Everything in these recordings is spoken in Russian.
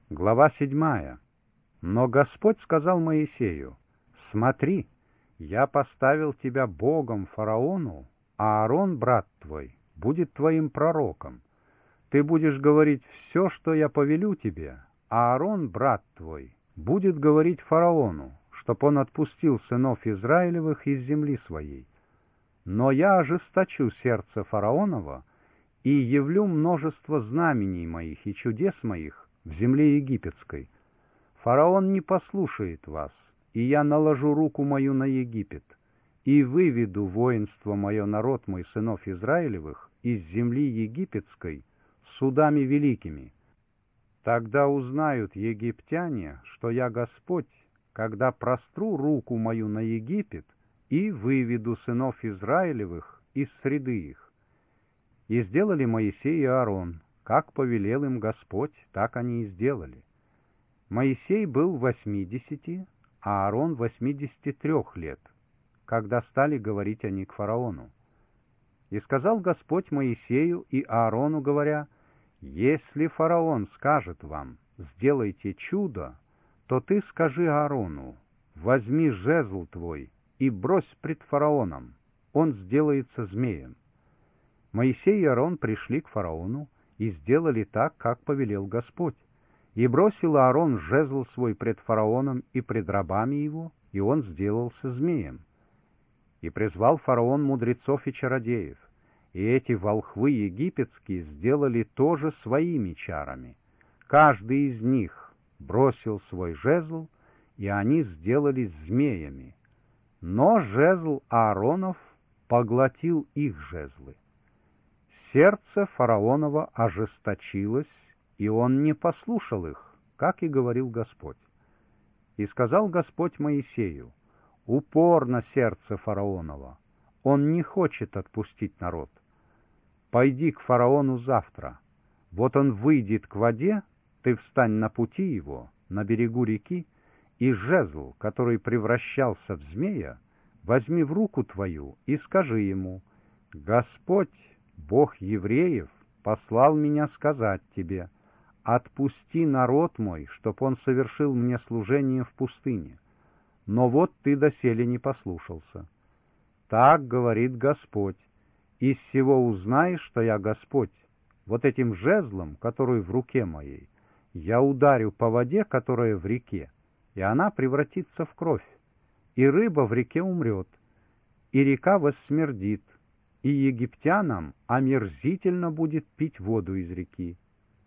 Глава 7. Но Господь сказал Моисею: «Смотри, я поставил тебя Богом фараону, а Аарон, брат твой, будет твоим пророком. Ты будешь говорить все, что я повелю тебе, а Аарон, брат твой, будет говорить фараону, чтоб он отпустил сынов Израилевых из земли своей. Но я ожесточу сердце фараонова и явлю множество знамений моих и чудес моих в земле египетской. Фараон не послушает вас, и я наложу руку мою на Египет, и выведу воинство мое, народ мой, сынов Израилевых, из земли египетской судами великими. Тогда узнают египтяне, что я Господь, когда простру руку мою на Египет и выведу сынов Израилевых из среды их». И сделали Моисей и Аарон, как повелел им Господь, так они и сделали. Моисей был 80, а Аарон 83 лет, когда стали говорить они к фараону. И сказал Господь Моисею и Аарону, говоря: «Если фараон скажет вам: сделайте чудо, то ты скажи Аарону: возьми жезл твой и брось пред фараоном, он сделается змеем». Моисей и Аарон пришли к фараону и сделали так, как повелел Господь. И бросил Аарон жезл свой пред фараоном и пред рабами его, и он сделался змеем. И призвал фараон мудрецов и чародеев, и эти волхвы египетские сделали тоже своими чарами. Каждый из них бросил свой жезл, и они сделались змеями. Но жезл Ааронов поглотил их жезлы. Сердце фараонова ожесточилось, и он не послушал их, как и говорил Господь. И сказал Господь Моисею: «Упорно сердце фараонова, он не хочет отпустить народ. Пойди к фараону завтра. Вот он выйдет к воде, ты встань на пути его, на берегу реки, и жезл, который превращался в змея, возьми в руку твою и скажи ему: Господь, Бог евреев, послал меня сказать тебе: отпусти народ мой, чтоб он совершил мне служение в пустыне. Но вот ты доселе не послушался. Так говорит Господь: из сего узнаешь, что я Господь. Вот этим жезлом, который в руке моей, я ударю по воде, которая в реке, и она превратится в кровь, и рыба в реке умрет, и река воссмердит, и египтянам омерзительно будет пить воду из реки».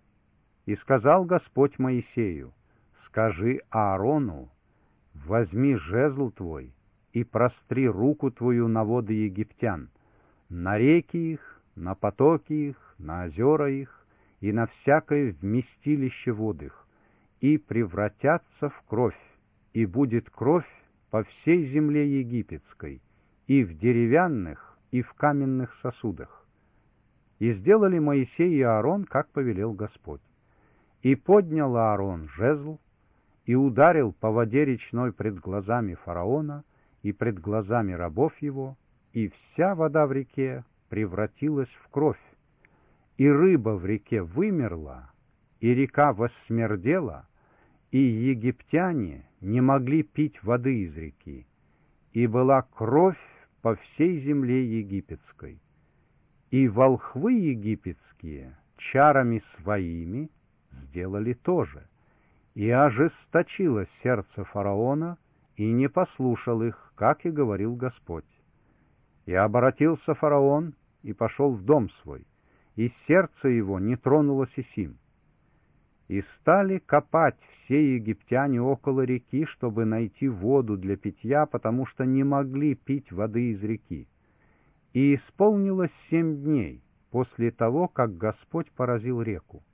И сказал Господь Моисею: «Скажи Аарону: возьми жезл твой и простри руку твою на воды египтян, на реки их, на потоки их, на озера их и на всякое вместилище вод их, и превратятся в кровь, и будет кровь по всей земле египетской, и в деревянных, и в каменных сосудах». И сделали Моисей и Аарон, как повелел Господь. И поднял Аарон жезл, и ударил по воде речной пред глазами фараона и пред глазами рабов его, и вся вода в реке превратилась в кровь, и рыба в реке вымерла, и река воссмердела, и египтяне не могли пить воды из реки, и была кровь по всей земле египетской. И волхвы египетские чарами своими сделали то же, и ожесточилось сердце фараона, и не послушал их, как и говорил Господь. И обратился фараон и пошел в дом свой, и сердце его не тронулось и сим. И стали копать все египтяне около реки, чтобы найти воду для питья, потому что не могли пить воды из реки. И исполнилось 7 дней после того, как Господь поразил реку.